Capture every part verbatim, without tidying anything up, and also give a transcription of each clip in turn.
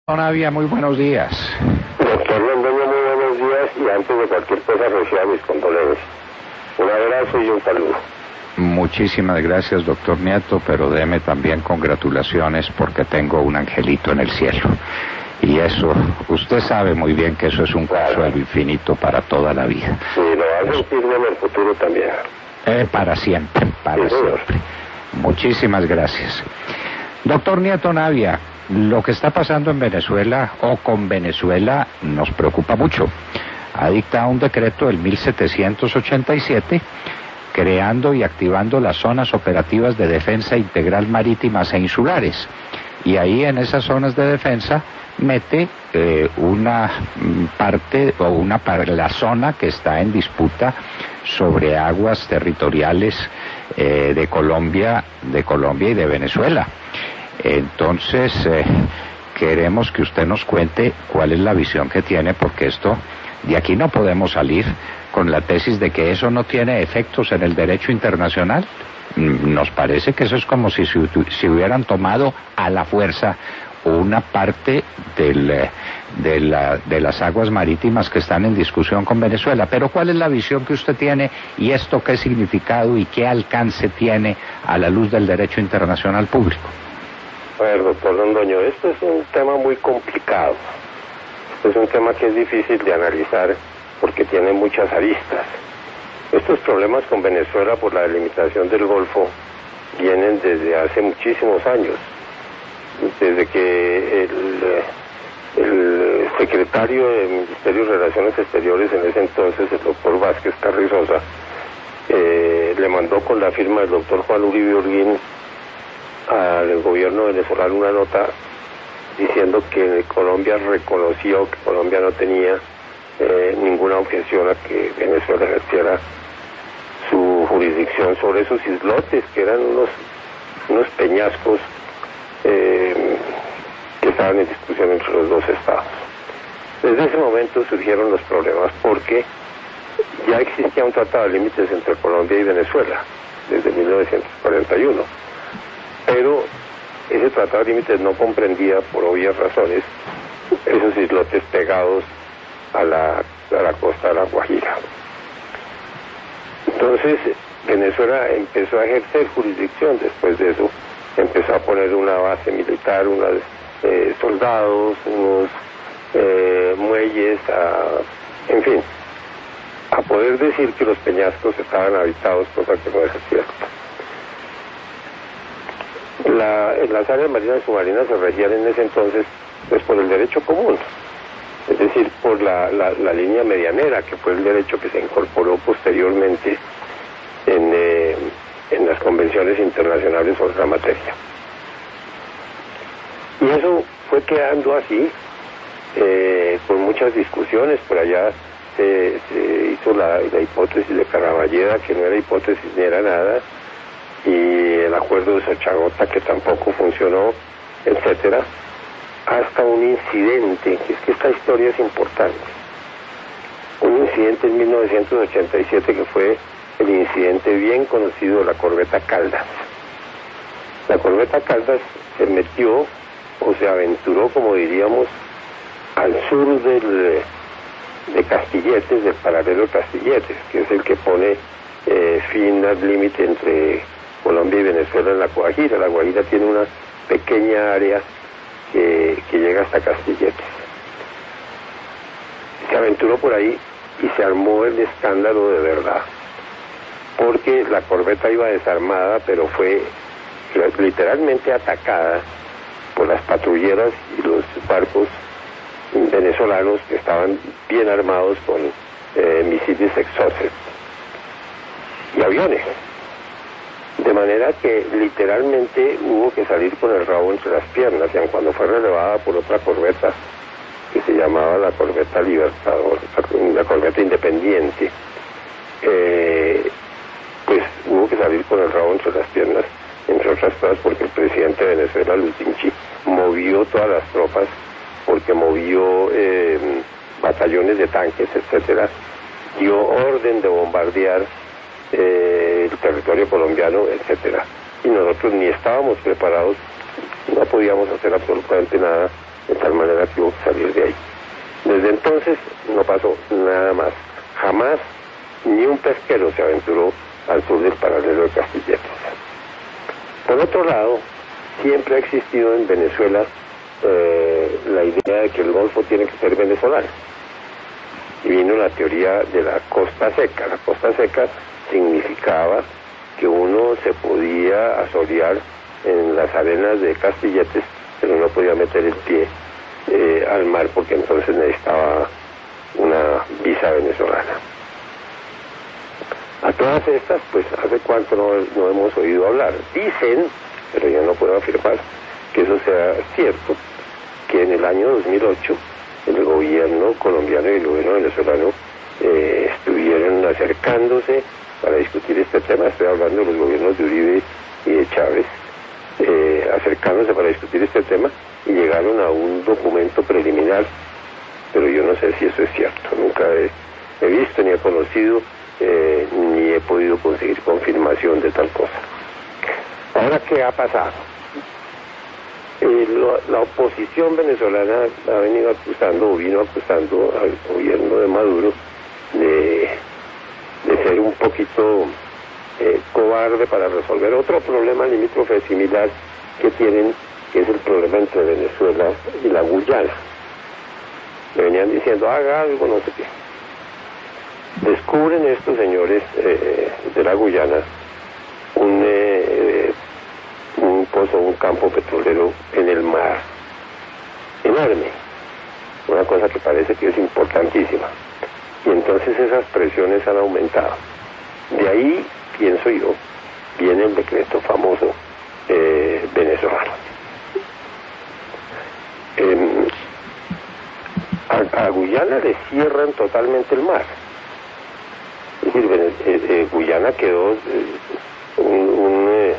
Navia, muy buenos días. Doctor Londoño, muy buenos días, y antes de cualquier cosa reciba mis condolencias. Un abrazo y un saludo. Muchísimas gracias, doctor Nieto, pero deme también congratulaciones porque tengo un angelito en el cielo. Y eso, usted sabe muy bien que eso es un consuelo infinito para toda la vida. Sí, lo va a sentirme en el futuro también. Eh, para siempre, para sí, siempre. Muchísimas gracias. Doctor Nieto Navia, lo que está pasando en Venezuela o con Venezuela nos preocupa mucho. Ha dictado un decreto del mil setecientos ochenta y siete creando y activando las zonas operativas de defensa integral marítimas e insulares. Y ahí en esas zonas de defensa mete eh, una parte o una para la zona que está en disputa sobre aguas territoriales eh, de Colombia, de Colombia y de Venezuela. Entonces, eh, queremos que usted nos cuente cuál es la visión que tiene, porque esto, de aquí no podemos salir con la tesis de que eso no tiene efectos en el derecho internacional. Nos parece que eso es como si se si hubieran tomado a la fuerza una parte del, de, la, de las aguas marítimas que están en discusión con Venezuela. Pero ¿cuál es la visión que usted tiene y esto qué significado y qué alcance tiene a la luz del derecho internacional público? A ver, doctor Londoño, esto es un tema muy complicado. Este es un tema que es difícil de analizar porque tiene muchas aristas. Estos problemas con Venezuela por la delimitación del Golfo vienen desde hace muchísimos años. Desde que el, el secretario del Ministerio de Relaciones Exteriores en ese entonces, el doctor Vázquez Carrizosa, eh, le mandó con la firma del doctor Juan Uribe Holguín al gobierno venezolano una nota diciendo que Colombia reconoció que Colombia no tenía eh, ninguna objeción a que Venezuela ejerciera su jurisdicción sobre esos islotes, que eran unos, unos peñascos eh, que estaban en discusión entre los dos estados. Desde ese momento surgieron los problemas porque ya existía un tratado de límites entre Colombia y Venezuela desde mil novecientos cuarenta y uno. Pero ese tratado de límites no comprendía, por obvias razones, esos islotes pegados a la, a la costa de la Guajira. Entonces, Venezuela empezó a ejercer jurisdicción. Después de eso, empezó a poner una base militar, unos eh, soldados, unos eh, muelles, a, en fin, a poder decir que los peñascos estaban habitados, cosa que no es cierto. La, en las áreas marinas y submarinas se regían en ese entonces pues por el derecho común, es decir, por la, la, la línea medianera, que fue el derecho que se incorporó posteriormente en, eh, en las convenciones internacionales sobre la materia. Y eso fue quedando así, eh, con muchas discusiones. Por allá se, se hizo la, la hipótesis de Caraballeda, que no era hipótesis ni era nada, y el acuerdo de Sochagota, que tampoco funcionó, etcétera, hasta un incidente, que es que esta historia es importante. Un incidente en mil novecientos ochenta y siete que fue el incidente bien conocido de la corbeta Caldas. La corbeta Caldas se metió, o se aventuró, como diríamos, al sur del, de Castilletes, del paralelo de Castilletes, que es el que pone eh, fin al límite entre Colombia y Venezuela en la Guajira. La Guajira tiene una pequeña área que, que llega hasta Castilletes. Se aventuró por ahí y se armó el escándalo de verdad, porque la corbeta iba desarmada, pero fue literalmente atacada por las patrulleras y los barcos venezolanos que estaban bien armados con eh, misiles Exocet y aviones. De manera que literalmente hubo que salir con el rabo entre las piernas, y aun cuando fue relevada por otra corbeta que se llamaba la corbeta Libertador, la corbeta Independiente, eh, pues hubo que salir con el rabo entre las piernas, entre otras cosas porque el presidente de Venezuela, Luis Vinci, movió todas las tropas, porque movió eh, batallones de tanques, etcétera, dio orden de bombardear Eh, el territorio colombiano, etcétera, y nosotros ni estábamos preparados, no podíamos hacer absolutamente nada, de tal manera pasó nada más. Jamás ni un pesquero se aventuró al sur del paralelo de Castilletes. Por otro lado, siempre ha existido en Venezuela eh, la idea de que el Golfo tiene que ser venezolano. Y vino la teoría de la costa seca. La costa seca significaba que uno se podía asolear en las arenas de Castilletes, pero no podía meter el pie eh, al mar porque entonces necesitaba una visa venezolana. A todas estas, pues hace cuánto no, no hemos oído hablar. Dicen, pero yo no puedo afirmar que eso sea cierto, que en el año dos mil ocho el gobierno colombiano y el gobierno venezolano eh, estuvieron acercándose para discutir este tema. Estoy hablando de los gobiernos de Uribe y de Chávez, eh, acercándose para discutir este tema y llegaron a un documento preliminar, pero yo no sé si eso es cierto. Nunca he, he visto ni he conocido eh, ni he podido conseguir confirmación de tal cosa. Ahora, ¿qué ha pasado? Eh, lo, la oposición venezolana ha venido acusando o vino acusando al gobierno de Maduro de, de ser un poquito eh, cobarde para resolver otro problema limítrofe similar que tienen, que es el problema entre Venezuela y la Guyana. Le venían diciendo, haga algo, no sé qué. Descubren estos señores eh, de la Guyana un, eh, un pozo, un campo petrolero en el mar, enorme, una cosa que parece que es importantísima. Y entonces esas presiones han aumentado. De ahí, pienso yo, viene el decreto famoso eh, venezolano. Eh, a, a Guyana le cierran totalmente el mar. Es decir, eh, eh, Guyana quedó eh, un, un, eh,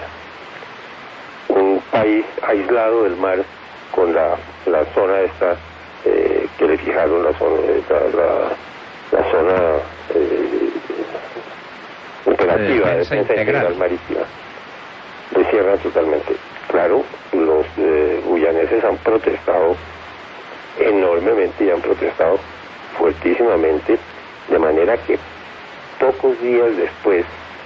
un país aislado del mar con la, la zona esta eh, que le fijaron, la zona, la, la, la zona eh, operativa de defensa integral marítima. Le cierran totalmente. Claro, los eh, guyaneses han protestado enormemente y han protestado fuertísimamente, de manera que pocos días después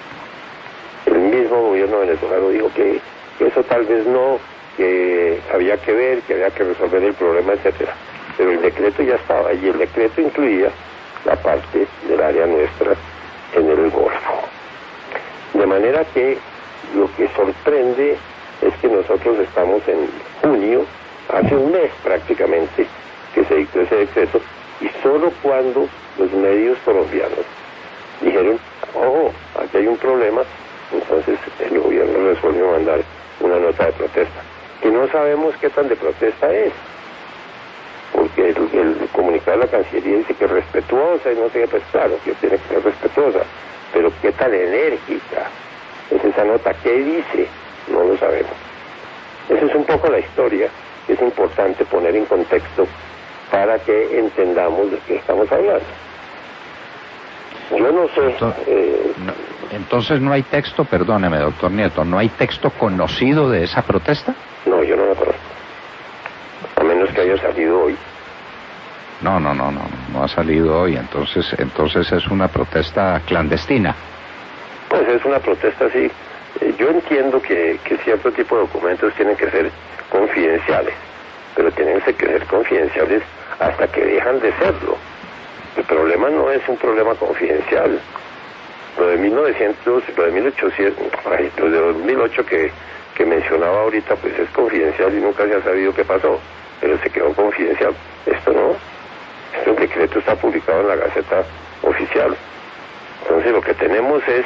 el mismo gobierno venezolano dijo que, que eso tal vez no, que había que ver, que había que resolver el problema, etcétera. Pero el decreto ya estaba y el decreto incluía la parte del área nuestra en el Golfo. De manera que lo que sorprende es que nosotros estamos en junio, hace un mes prácticamente que se dictó ese decreto, y solo cuando los medios colombianos dijeron, ojo, aquí hay un problema, entonces el gobierno resolvió mandar una nota de protesta, que no sabemos qué tan de protesta es, porque el, el comunicado de la Cancillería dice que es respetuosa, y no sé qué, pues claro, que tiene que ser respetuosa, pero qué tan enérgica es esa nota, qué dice, no lo sabemos. Esa es un poco la historia, que es importante poner en contexto para que entendamos de qué estamos hablando. Yo no sé... Entonces, eh, no, entonces no hay texto, perdóneme, doctor Nieto, ¿no hay texto conocido de esa protesta? No, yo no la conozco. A menos que haya salido hoy. No, no, no, no, no ha salido hoy, entonces, entonces es una protesta clandestina. Pues es una protesta, sí. Eh, yo entiendo que, que cierto tipo de documentos tienen que ser confidenciales, pero tienen que ser confidenciales hasta que dejan de serlo. El problema no es un problema confidencial. Lo de mil novecientos, lo de mil ochocientos, ay, lo de dos mil ocho que, que mencionaba ahorita, pues es confidencial y nunca se ha sabido qué pasó, pero se quedó confidencial. Esto no. Este decreto está publicado en la Gaceta Oficial. Entonces lo que tenemos es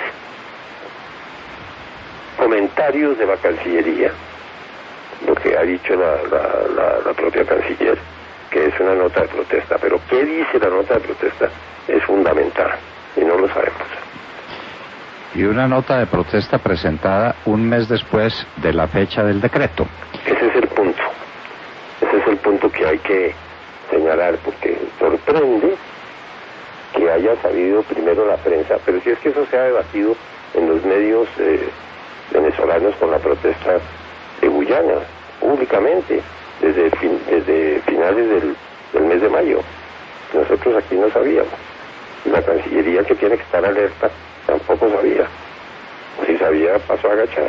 comentarios de la Cancillería, lo que ha dicho la, la, la, la propia Canciller, que es una nota de protesta, pero qué dice la nota de protesta es fundamental y no lo sabemos. Y una nota de protesta presentada un mes después de la fecha del decreto. Ese es el punto, ese es el punto que hay que señalar, porque sorprende que haya sabido primero la prensa, pero si es que eso se ha debatido en los medios eh, venezolanos con la protesta de Guyana, públicamente, desde, fin, desde finales del, del mes de mayo. Nosotros aquí no sabíamos. La Cancillería, que tiene que estar alerta, tampoco sabía. O si sabía, pasó agachada.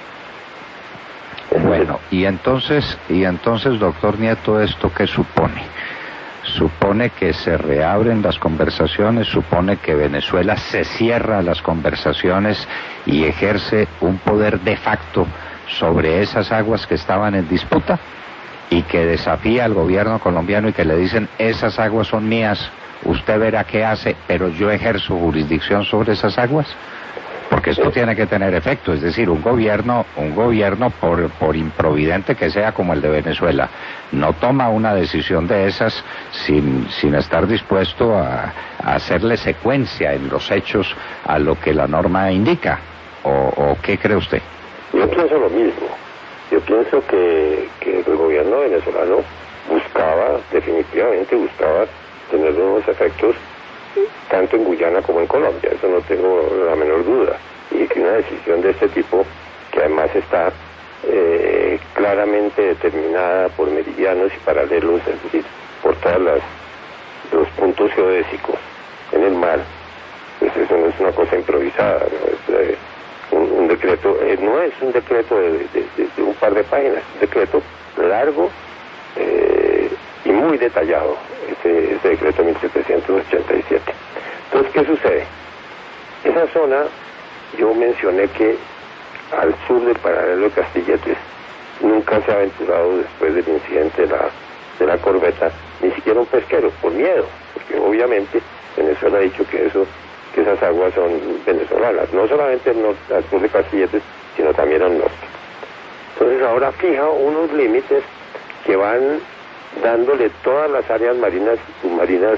Bueno, y entonces, y entonces, doctor Nieto, ¿esto qué supone? Supone que se reabren las conversaciones, supone que Venezuela se cierra las conversaciones y ejerce un poder de facto sobre esas aguas que estaban en disputa y que desafía al gobierno colombiano y que le dicen, esas aguas son mías, usted verá qué hace, pero yo ejerzo jurisdicción sobre esas aguas. Porque esto tiene que tener efecto, es decir, un gobierno, un gobierno por, por improvidente que sea como el de Venezuela, no toma una decisión de esas sin, sin estar dispuesto a, a hacerle secuencia en los hechos a lo que la norma indica. ¿O, o qué cree usted? Yo pienso lo mismo. Yo pienso que, que el gobierno venezolano buscaba, definitivamente buscaba tener unos efectos tanto en Guyana como en Colombia, eso no tengo la menor duda, y que una decisión de este tipo, que además está eh, claramente determinada por meridianos y paralelos, es decir, por todos los puntos geodésicos en el mar, pues eso no es una cosa improvisada, ¿no? Es eh, un, un decreto, eh, no es un decreto de, de, de, de un par de páginas, es un decreto largo eh, y muy detallado, ese, ese decreto mil setecientos ochenta y siete. Entonces, ¿qué sucede? Esa zona, yo mencioné que al sur del paralelo de Castilletes nunca se ha aventurado, después del incidente de la, de la corbeta, ni siquiera un pesquero, por miedo, porque obviamente Venezuela ha dicho que eso, que esas aguas son venezolanas, no solamente al, norte, al sur de Castilletes, sino también al norte. Entonces ahora fija unos límites que van dándole todas las áreas marinas y submarinas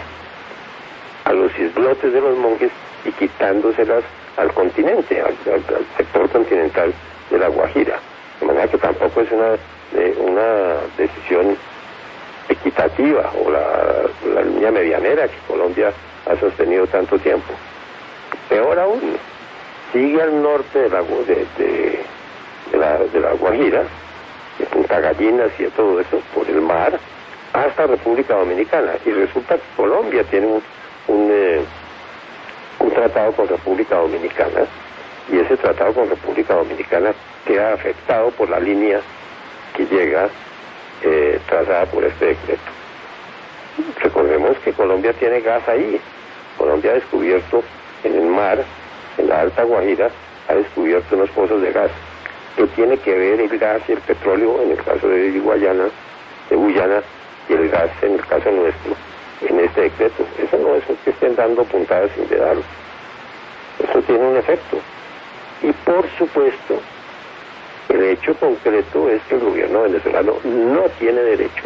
a los islotes de los Monjes y quitándoselas al continente, al, al, al sector continental de la Guajira. De manera que tampoco es una, eh, una decisión equitativa o la, la línea medianera que Colombia ha sostenido tanto tiempo. Peor aún, sigue al norte de la, de, de, de la, de la Guajira, de Punta Gallinas y de todo eso, por el mar, hasta República Dominicana. Y resulta que Colombia tiene un, un, eh, un tratado con República Dominicana, y ese tratado con República Dominicana queda afectado por la línea que llega eh, trazada por este decreto. Recordemos que Colombia tiene gas ahí. Colombia ha descubierto en el mar, en la Alta Guajira, ha descubierto unos pozos de gas. ¿Qué tiene que ver el gas y el petróleo en el caso de Guayana, de Guyana, y el gas en el caso nuestro en este decreto? Eso no es que estén dando puntadas sin dedarlo. Eso tiene un efecto. Y por supuesto, el hecho concreto es que el gobierno venezolano no tiene derecho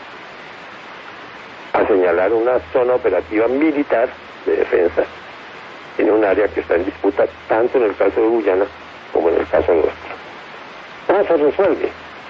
a señalar una zona operativa militar de defensa en un área que está en disputa tanto en el caso de Guyana como en el caso nuestro. ¿Cómo se resuelve?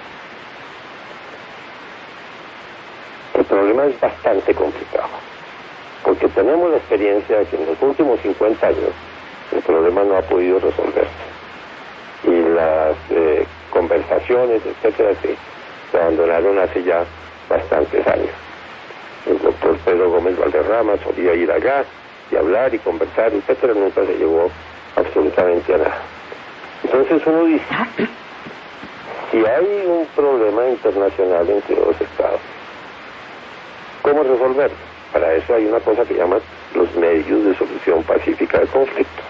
El problema es bastante complicado, porque tenemos la experiencia de que en los últimos cincuenta años el problema no ha podido resolverse, y las eh, conversaciones, etcétera, se, se abandonaron hace ya bastantes años. El doctor Pedro Gómez Valderrama solía ir allá y hablar y conversar, etcétera, nunca se llegó absolutamente a nada. Entonces uno dice, si hay un problema internacional entre dos estados, ¿cómo resolverlo? Para eso hay una cosa que llaman los medios de solución pacífica de conflictos,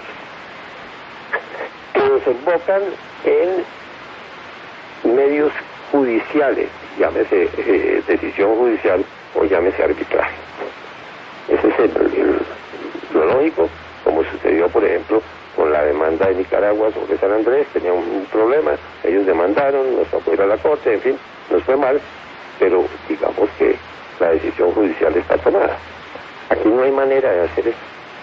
que desembocan en medios judiciales, llámese eh, decisión judicial o llámese arbitraje. Ese es el, el, lo lógico, como sucedió, por ejemplo, con la demanda de Nicaragua sobre San Andrés. Tenía un, un problema, ellos demandaron, nos tocó ir a la corte, en fin, nos fue mal, pero digamos que la decisión judicial está tomada. Aquí no hay manera de hacer eso,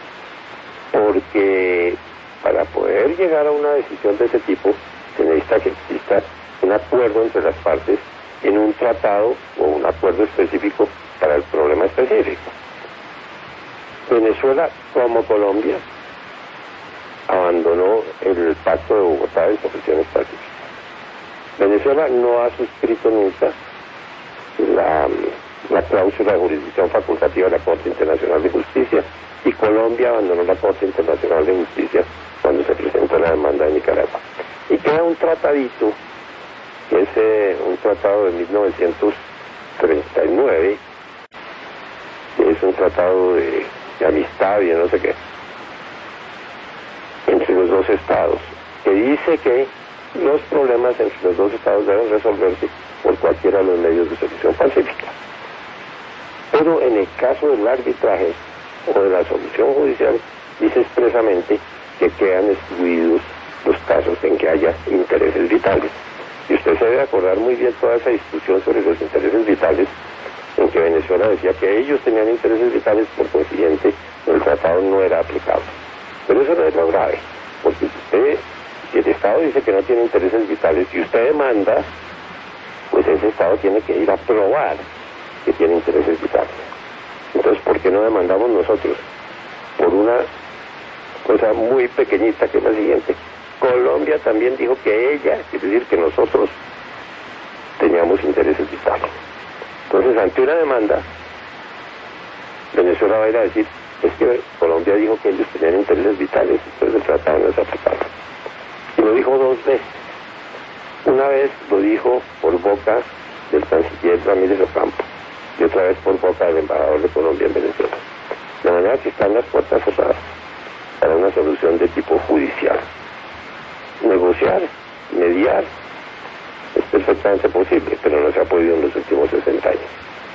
porque para poder llegar a una decisión de ese tipo se necesita que exista un acuerdo entre las partes en un tratado o un acuerdo específico para el problema específico. Venezuela, como Colombia, abandonó el Pacto de Bogotá de Soluciones Pacíficas. Venezuela no ha suscrito nunca la la cláusula de jurisdicción facultativa de la Corte Internacional de Justicia, y Colombia abandonó la Corte Internacional de Justicia cuando se presentó la demanda de Nicaragua. Y queda un tratadito, que es eh, un tratado de mil novecientos treinta y nueve, que es un tratado de, de amistad y de no sé qué, entre los dos estados, que dice que los problemas entre los dos estados deben resolverse por cualquiera de los medios de solución pacífica. Pero en el caso del arbitraje o de la solución judicial, dice expresamente que quedan excluidos los casos en que haya intereses vitales. Y usted se debe acordar muy bien toda esa discusión sobre los intereses vitales, en que Venezuela decía que ellos tenían intereses vitales, por consiguiente el tratado no era aplicable. Pero eso no es lo grave, porque si usted, si el Estado dice que no tiene intereses vitales y usted demanda, pues ese Estado tiene que ir a probar que tiene intereses vitales. Entonces, ¿por qué no demandamos nosotros? Por una cosa muy pequeñita, que es la siguiente: Colombia también dijo que ella, es decir, que nosotros teníamos intereses vitales. Entonces, ante una demanda, Venezuela va a ir a decir, es que Colombia dijo que ellos tenían intereses vitales, entonces el tratado no es aplicable. Y lo dijo dos veces. Una vez lo dijo por boca del canciller Ramírez Ocampo, y otra vez por boca del embajador de Colombia en Venezuela. De manera que están las puertas cerradas para una solución de tipo judicial. Negociar, mediar, es perfectamente posible, pero no se ha podido en los últimos sesenta años.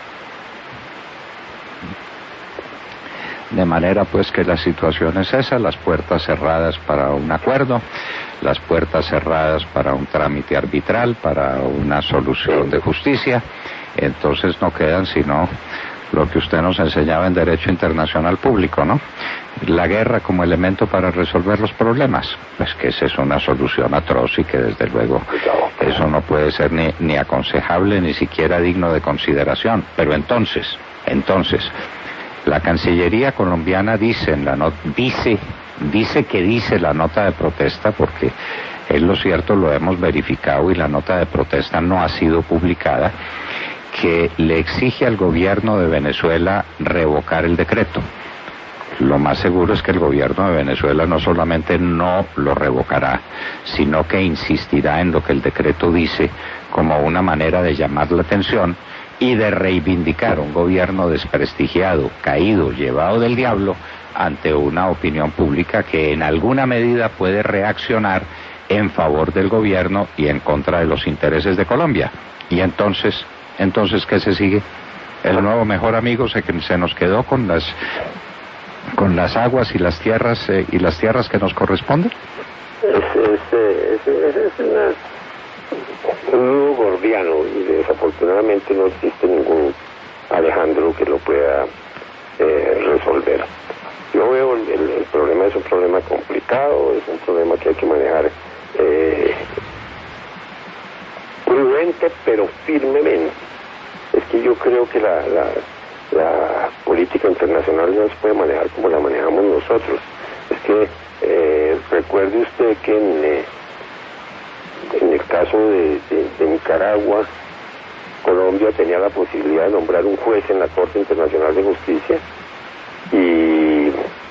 De manera pues que la situación es esa, las puertas cerradas para un acuerdo, las puertas cerradas para un trámite arbitral, para una solución de justicia. Entonces no quedan sino lo que usted nos enseñaba en Derecho Internacional Público, ¿no? La guerra como elemento para resolver los problemas. Pues que esa es una solución atroz y que desde luego eso no puede ser ni, ni aconsejable ni siquiera digno de consideración. Pero entonces, entonces, la Cancillería colombiana dice en la nota, dice, dice que dice la nota de protesta, porque es lo cierto, lo hemos verificado y la nota de protesta no ha sido publicada, que le exige al gobierno de Venezuela revocar el decreto. Lo más seguro es que el gobierno de Venezuela no solamente no lo revocará, sino que insistirá en lo que el decreto dice como una manera de llamar la atención y de reivindicar un gobierno desprestigiado, caído, llevado del diablo ante una opinión pública que en alguna medida puede reaccionar en favor del gobierno y en contra de los intereses de Colombia. Y entonces, entonces ¿qué se sigue? El nuevo mejor amigo se, se nos quedó con las con las aguas y las tierras eh, y las tierras que nos corresponden. Es, es, es, es, es una un nudo gordiano, y desafortunadamente no existe ningún Alejandro que lo pueda eh, resolver. Yo veo el, el, el problema es un problema complicado, es un problema que hay que manejar eh, prudente pero firmemente. Es que yo creo que la, la, la política internacional no se puede manejar como la manejamos nosotros. Es que eh, recuerde usted que en eh, En el caso de, de, de Nicaragua, Colombia tenía la posibilidad de nombrar un juez en la Corte Internacional de Justicia y,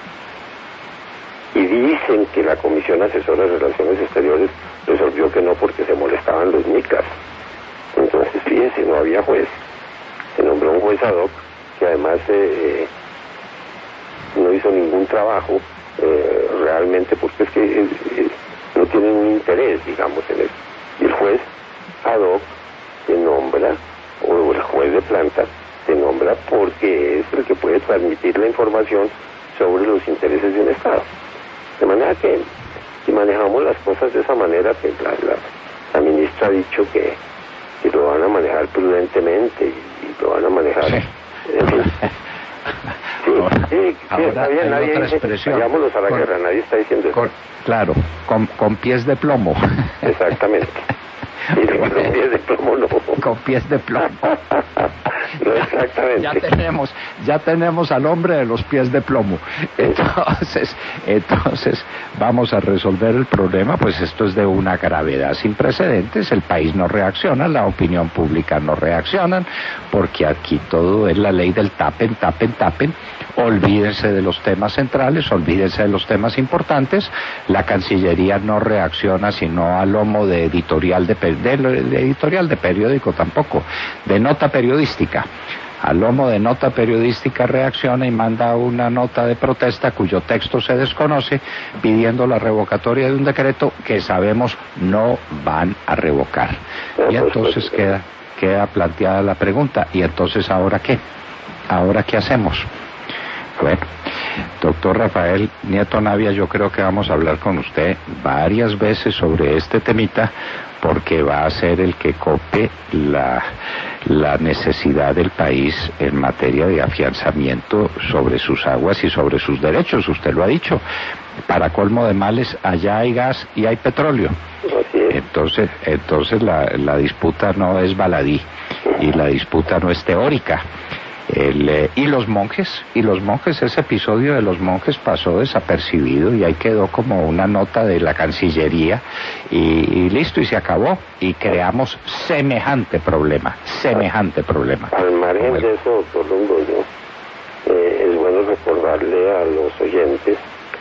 y dicen que la Comisión Asesora de Relaciones Exteriores resolvió que no porque se molestaban los nicas. Entonces, fíjense, no había juez. Se nombró un juez ad hoc que además eh, no hizo ningún trabajo eh, realmente, porque es que eh, eh, no tienen un interés, digamos, en eso. Y el juez ad hoc se nombra, o el juez de planta se nombra porque es el que puede transmitir la información sobre los intereses de un Estado. De manera que, si manejamos las cosas de esa manera, pues la, la, la ministra ha dicho que, que lo van a manejar prudentemente y, y lo van a manejar... Sí. En fin. Sí, sí, sí, está bien, nadie dice, vayámonos a la con, guerra, nadie está diciendo eso. Con, claro, con, con pies de plomo. Exactamente. Y con pies de plomo no. Con pies de plomo. Exactamente. Ya tenemos, ya tenemos al hombre de los pies de plomo. Entonces, entonces vamos a resolver el problema, pues esto es de una gravedad sin precedentes, el país no reacciona, la opinión pública no reacciona, porque aquí todo es la ley del tapen, tapen, tapen. Olvídense de los temas centrales, olvídense de los temas importantes. La Cancillería no reacciona sino a lomo de editorial de, de, de editorial de periódico tampoco, de nota periodística. A lomo de nota periodística reacciona y manda una nota de protesta cuyo texto se desconoce, pidiendo la revocatoria de un decreto que sabemos no van a revocar. Y entonces queda, queda planteada la pregunta, ¿y entonces ahora qué? ¿Ahora qué hacemos? Bueno, doctor Rafael Nieto Navia, yo creo que vamos a hablar con usted varias veces sobre este temita, porque va a ser el que cope la, la necesidad del país en materia de afianzamiento sobre sus aguas y sobre sus derechos. Usted lo ha dicho, para colmo de males, allá hay gas y hay petróleo. Entonces, entonces la, la disputa no es baladí y la disputa no es teórica. El, eh, y los monjes, y los monjes, ese episodio de los monjes pasó desapercibido y ahí quedó como una nota de la Cancillería y, y listo, y se acabó, y creamos semejante problema, semejante problema. Al margen bueno. de eso, doctor Londoño, eh, es bueno recordarle a los oyentes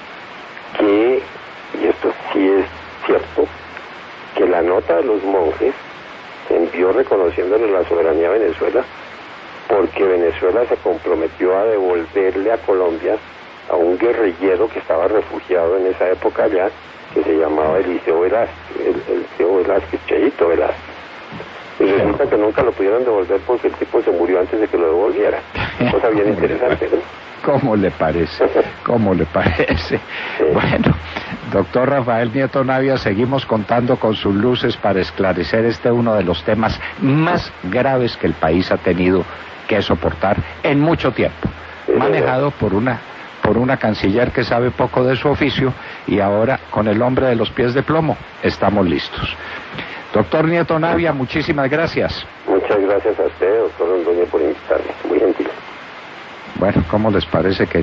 que, y esto sí es cierto, que la nota de los monjes se envió reconociéndole la soberanía a Venezuela, porque Venezuela se comprometió a devolverle a Colombia a un guerrillero que estaba refugiado en esa época allá, que se llamaba Eliseo Velázquez, el, Eliseo Velázquez, Cheito Velázquez. Y resulta que nunca lo pudieron devolver porque el tipo se murió antes de que lo devolviera. Cosa bien interesante, ¿no? ¿Cómo le parece? ¿Cómo le parece? Sí. Bueno, doctor Rafael Nieto Navia, seguimos contando con sus luces para esclarecer este uno de los temas más graves que el país ha tenido que soportar en mucho tiempo, manejado por una por una canciller que sabe poco de su oficio, y ahora con el hombre de los pies de plomo estamos listos. Doctor Nieto Navia, muchísimas gracias. Muchas gracias a usted, doctor Londoño, por invitarme. Muy gentil. Bueno, ¿cómo les parece que